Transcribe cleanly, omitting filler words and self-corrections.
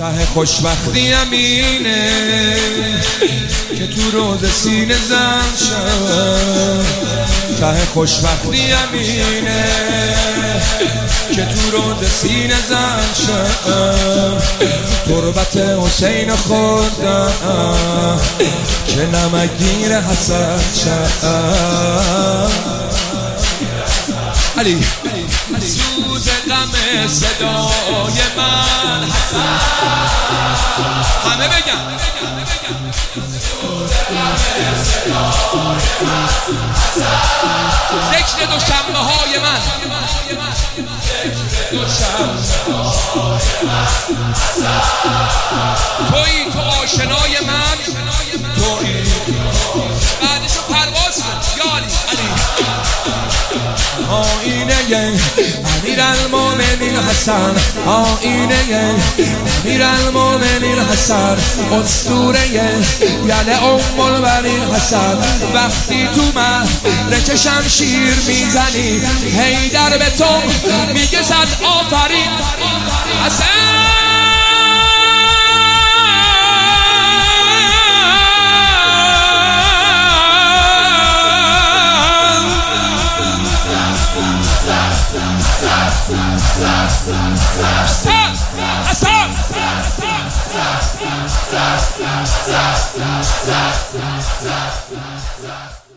ته خوشبختی امینه که تو روز سینه زن شد. ته خوشبختی امینه که تو روز سینه زن شد. تربت حسین خوردم که نمکگیر حسد شد. علی سوز غم صدای من حسن، همه بگم ذکر دوشنبه های من، تویی تو آشنای من، تویی بعدشو پرواز کن یا علی. آینه امیرالمومنین حسن، آینه امیرالمومنین حسن، اسطوره یل ام البنین حسن. وقتی تو معرکه شمشیر میزنی حیدر به تو میگه صد آفرین حسن. Hassan